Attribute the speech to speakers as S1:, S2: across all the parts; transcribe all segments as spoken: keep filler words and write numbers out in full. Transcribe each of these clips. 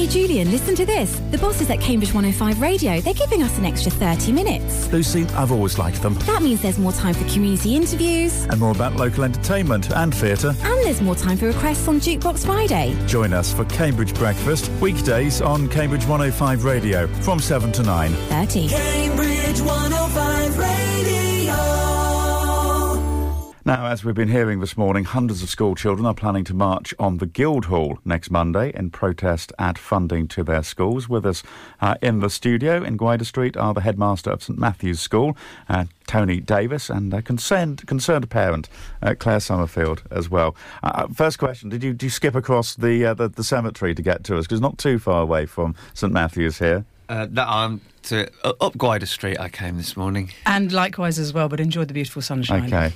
S1: Hey Julian, listen to this. The bosses at Cambridge one oh five Radio, they're giving us an extra thirty minutes.
S2: Lucy, I've always liked them.
S1: That means there's more time for community interviews.
S2: And more about local entertainment and theatre.
S1: And there's more time for requests on Jukebox Friday.
S2: Join us for Cambridge Breakfast, weekdays on Cambridge one oh five Radio, from seven to nine.
S1: thirty.
S3: Cambridge one oh five Radio.
S2: Now, as we've been hearing this morning, hundreds of school children are planning to march on the Guildhall next Monday in protest at funding to their schools. With us uh, in the studio in Gwyder Street are the headmaster of St Matthew's School, uh, Tony Davis, and a concerned, concerned parent, uh, Claire Summerfield, as well. Uh, first question, did you, did you skip across the, uh, the, the cemetery to get to us? Because it's not too far away from St Matthew's here.
S4: Uh, no, I'm to uh, up Gwyder Street. I came this morning,
S5: and likewise as well. But enjoyed the beautiful sunshine.
S2: Okay.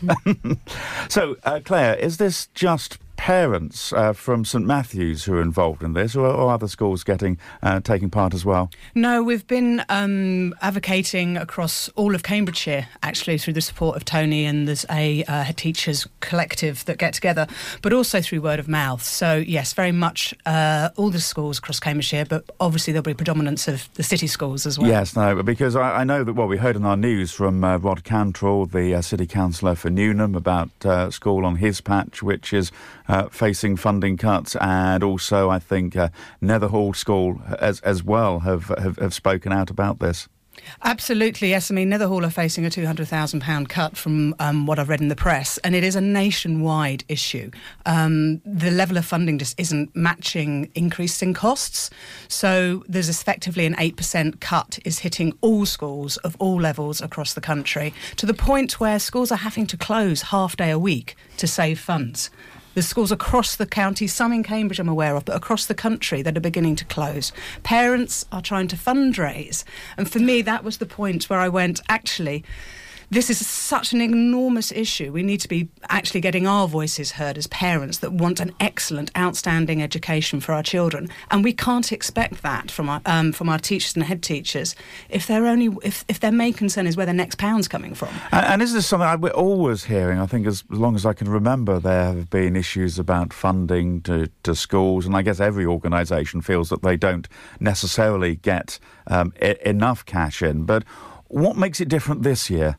S2: So, uh, Claire, is this just parents uh, from St Matthew's who are involved in this, or are other schools getting uh, taking part as well?
S5: No, we've been um, advocating across all of Cambridgeshire, actually, through the support of Tony, and there's a uh, head teachers collective that get together, but also through word of mouth. So, yes, very much uh, all the schools across Cambridgeshire, but obviously there'll be a predominance of the city schools as well.
S2: Yes, no, because I, I know that, well, we heard in our news from uh, Rod Cantrell, the uh, city councillor for Newnham, about uh, school on his patch, which is Uh, facing funding cuts, and also I think uh, Netherhall School as as well have, have have spoken out about this.
S5: Absolutely, yes. I mean, Netherhall are facing a two hundred thousand pounds cut from um, what I've read in the press, and it is a nationwide issue. Um, the level of funding just isn't matching increasing costs. So there's effectively an eight percent cut is hitting all schools of all levels across the country, to the point where schools are having to close half day a week to save funds. There's schools across the county, some in Cambridge I'm aware of, but across the country that are beginning to close. Parents are trying to fundraise. And for me, that was the point where I went, actually, this is such an enormous issue. We need to be actually getting our voices heard as parents that want an excellent, outstanding education for our children. And we can't expect that from our um, from our teachers and head teachers if they're only if, if their main concern is where their next pound's coming from.
S2: And, and is this something I, we're always hearing? I think as, as long as I can remember, there have been issues about funding to, to schools, and I guess every organisation feels that they don't necessarily get um, I- enough cash in. But what makes it different this year?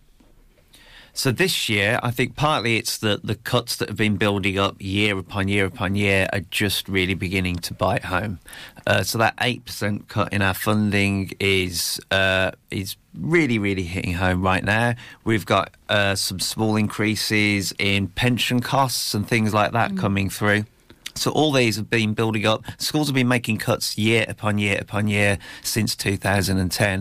S4: So this year, I think partly it's that the cuts that have been building up year upon year upon year are just really beginning to bite home. Uh, so that eight percent cut in our funding is uh, is really, really hitting home right now. We've got uh, some small increases in pension costs and things like that mm. coming through. So all these have been building up. Schools have been making cuts year upon year upon year since two thousand ten.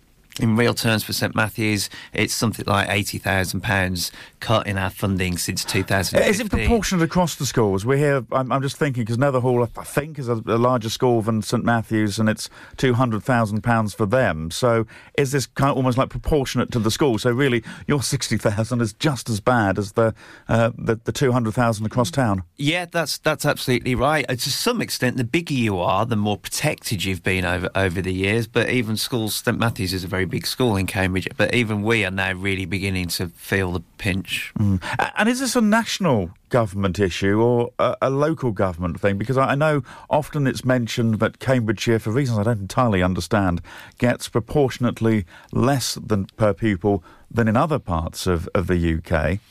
S4: In real terms for St Matthew's, it's something like eighty thousand pounds cut in our funding since two thousand fifteen.
S2: Is it proportionate across the schools? We're here, I'm, I'm just thinking, because Netherhall, I think, is a, a larger school than St Matthew's, and it's two hundred thousand pounds for them. So is this kind of almost like proportionate to the school? So really, your sixty thousand is just as bad as the uh, the, the two hundred thousand across town?
S4: Yeah, that's that's absolutely right. Uh, to some extent, the bigger you are, the more protected you've been over, over the years. But even schools, St Matthew's is a very big school in Cambridge, but even we are now really beginning to feel the pinch.
S2: Mm. And is this a national government issue or a, a local government thing? Because I know often it's mentioned that Cambridgeshire, for reasons I don't entirely understand, gets proportionately less than per pupil than in other parts of, of the U K.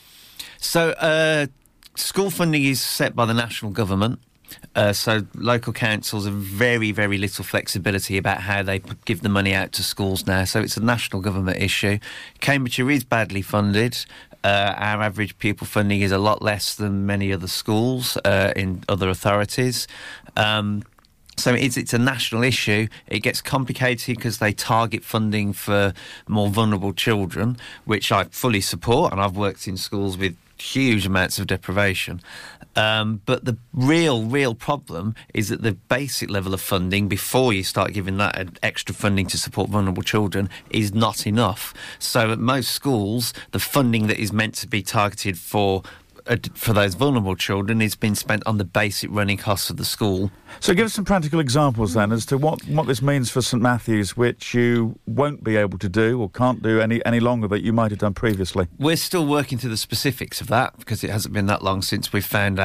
S4: So uh, school funding is set by the national government. Uh, so local councils have very, very little flexibility about how they p- give the money out to schools now. So it's a national government issue. Cambridgeshire is badly funded. Uh, our average pupil funding is a lot less than many other schools uh, in other authorities. Um, So it's, it's a national issue. It gets complicated because they target funding for more vulnerable children, which I fully support, and I've worked in schools with huge amounts of deprivation. Um, but the real, real problem is that the basic level of funding, before you start giving that extra funding to support vulnerable children, is not enough. So at most schools, the funding that is meant to be targeted for for those vulnerable children is being spent on the basic running costs of the school.
S2: So give us some practical examples then as to what, what this means for St Matthew's, which you won't be able to do or can't do any, any longer that you might have done previously.
S4: We're still working through the specifics of that because it hasn't been that long since we found out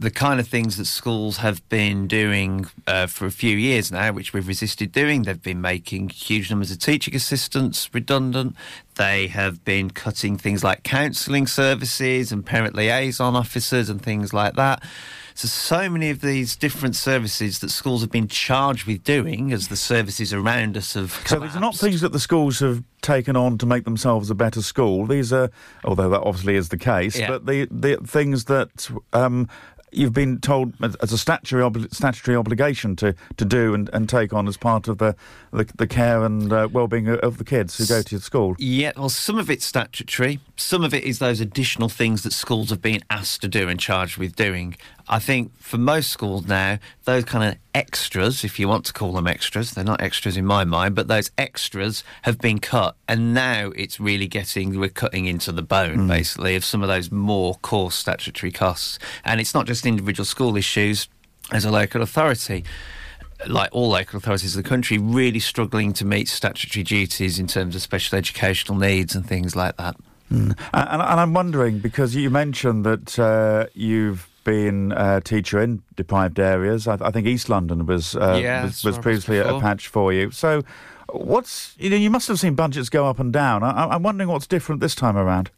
S4: the kind of things that schools have been doing uh, for a few years now, which we've resisted doing. They've been making huge numbers of teaching assistants redundant. They have been cutting things like counselling services and parent liaison officers and things like that. So, so many of these different services that schools have been charged with doing as the services around us have collapsed.
S2: So these are not things that the schools have taken on to make themselves a better school. These are, although that obviously is the case,
S4: Yeah.
S2: but the, the things that um, you've been told as a statutory, obli- statutory obligation to, to do and, and take on as part of the, the, the care and uh, well-being of the kids who go to your school.
S4: Yeah, well, some of it's statutory. Some of it is those additional things that schools have been asked to do and charged with doing. I think for most schools now, those kind of extras, if you want to call them extras, they're not extras in my mind, but those extras have been cut. And now it's really getting, we're cutting into the bone, mm. basically, of some of those more core statutory costs. And it's not just individual school issues. As a local authority, like all local authorities of the country, really struggling to meet statutory duties in terms of special educational needs and things like that.
S2: Mm. And, and I'm wondering, because you mentioned that uh, you've been a teacher in deprived areas. I, I think East London was uh,
S4: yeah,
S2: was, was previously a, a patch for you. So, what's you know you must have seen budgets go up and down. I, I'm wondering what's different this time around.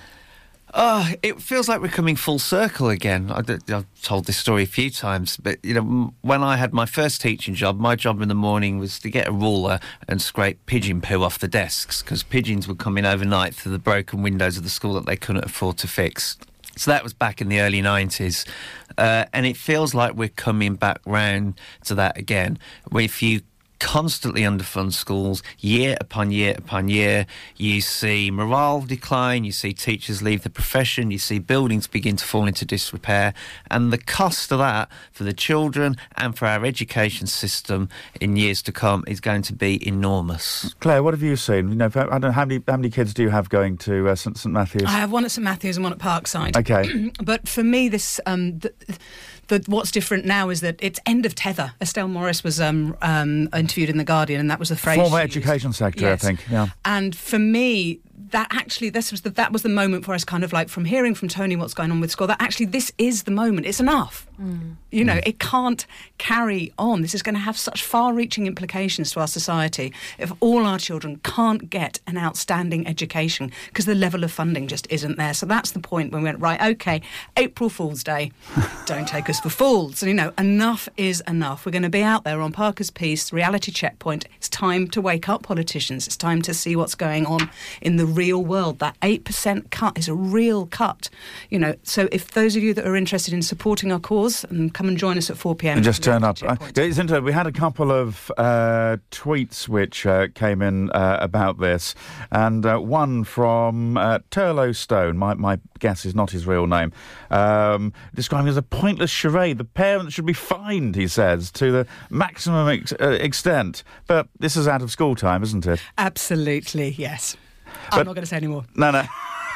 S4: Oh, it feels like we're coming full circle again. I, I've told this story a few times, but you know, when I had my first teaching job, my job in the morning was to get a ruler and scrape pigeon poo off the desks because pigeons were coming overnight through the broken windows of the school that they couldn't afford to fix. So that was back in the early nineties. Uh, and it feels like we're coming back round to that again. If you constantly underfund schools, year upon year upon year, you see morale decline, you see teachers leave the profession, you see buildings begin to fall into disrepair, and the cost of that for the children and for our education system in years to come is going to be enormous.
S2: Claire, what have you seen? You know, I don't know, how many how many kids do you have going to uh, St St Matthews?
S5: I have one at St Matthews and one at Parkside.
S2: Okay.
S5: But for me, this um, the, the, what's different now is that it's end of tether. Estelle Morris was um, um, interviewed in The Guardian, and that was the phrase
S2: former
S5: she
S2: education
S5: used.
S2: secretary,
S5: Yes.
S2: I think. Yeah.
S5: And for me, that actually this was the, that was the moment for us, kind of like from hearing from Tony what's going on with school, that actually this is the moment. It's enough. Mm. You know, mm. it can't carry on. This is going to have such far-reaching implications to our society if all our children can't get an outstanding education because the level of funding just isn't there. So that's the point when we went, right, OK, April Fool's Day, don't take us for fools. And, you know, enough is enough. We're going to be out there on Parker's Piece, Reality Checkpoint. It's time to wake up, politicians. It's time to see what's going on in the real world. That eight percent cut is a real cut. You know, so if those of you that are interested in supporting our cause, and come and join us at four p m
S2: And just turn up. Uh, it's interesting. We had a couple of uh, tweets which uh, came in uh, about this, and uh, one from uh, Turlo Stone, my, my guess is not his real name, um, describing it as a pointless charade. The parents should be fined, he says, to the maximum ex- uh, extent. But this is out of school time, isn't it?
S5: Absolutely, yes.
S2: But,
S5: I'm not going to say any more.
S2: No, no.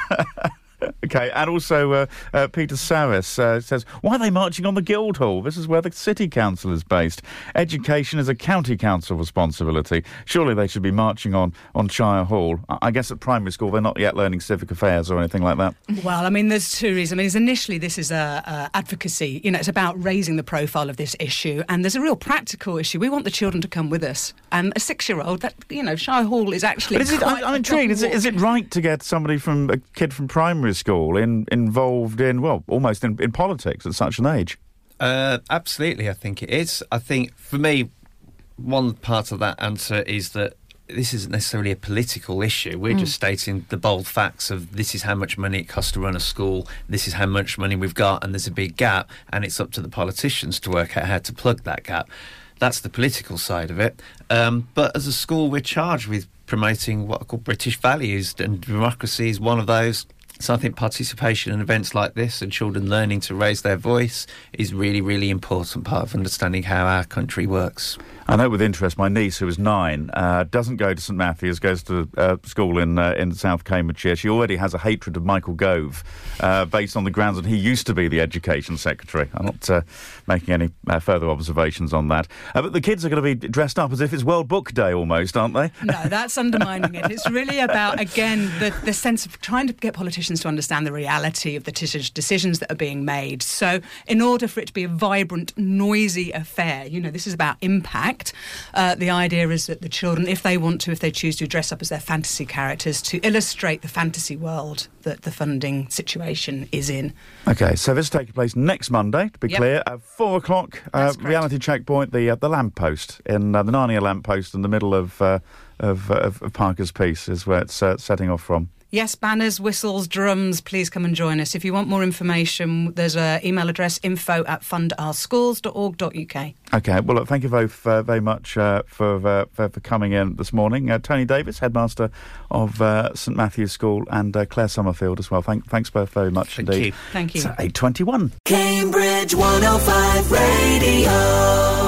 S2: OK, and also uh, uh, Peter Saris uh, says, why are they marching on the Guildhall? This is where the City Council is based. Education is a county council responsibility. Surely they should be marching on, on Shire Hall. I, I guess at primary school they're not yet learning civic affairs or anything like that.
S5: Well, I mean, there's two reasons. I mean, initially this is a, a advocacy. You know, it's about raising the profile of this issue, and there's a real practical issue. We want the children to come with us. And a six-year-old, that you know, Shire Hall is actually.
S2: But is it, I'm, I'm intrigued. Is it, is it right to get somebody from a kid from primary school in, involved in, well, almost in, in politics at such an age?
S4: Uh, absolutely, I think it is. I think, for me, one part of that answer is that this isn't necessarily a political issue. We're mm. just stating the bold facts of this is how much money it costs to run a school, this is how much money we've got, and there's a big gap, and it's up to the politicians to work out how to plug that gap. That's the political side of it. Um, but as a school, we're charged with promoting what are called British values, and democracy is one of those. So I think participation in events like this and children learning to raise their voice is really, really important part of understanding how our country works.
S2: I know with interest, my niece, who is nine, uh, doesn't go to St Matthew's, goes to uh, school in uh, in South Cambridgeshire. She already has a hatred of Michael Gove, uh, based on the grounds that he used to be the Education Secretary. I'm not uh, making any uh, further observations on that. Uh, but the kids are going to be dressed up as if it's World Book Day almost, aren't they?
S5: No, that's undermining it. It's really about, again, the, the sense of trying to get politicians to understand the reality of the t- decisions that are being made. So in order for it to be a vibrant, noisy affair, you know, this is about impact. Uh, the idea is that the children, if they want to, if they choose to, dress up as their fantasy characters to illustrate the fantasy world that the funding situation is in.
S2: OK, so this is taking place next Monday, to be
S5: Yep.
S2: clear, at four o'clock, uh, reality checkpoint, the uh, the lamppost, in uh, the Narnia lamppost in the middle of, uh, of, of, of Parker's Piece is where it's uh, setting off from.
S5: Yes, banners, whistles, drums, please come and join us. If you want more information, there's an email address, info at fund our schools dot org dot U K.
S2: OK, well, look, thank you both uh, very much uh, for, uh, for for coming in this morning. Uh, Tony Davis, headmaster of uh, St Matthew's School, and uh, Claire Summerfield as well. Thank, thanks both very much
S4: Thank
S2: indeed.
S4: you.
S5: Thank you.
S2: It's eight twenty-one.
S3: Cambridge one oh five Radio.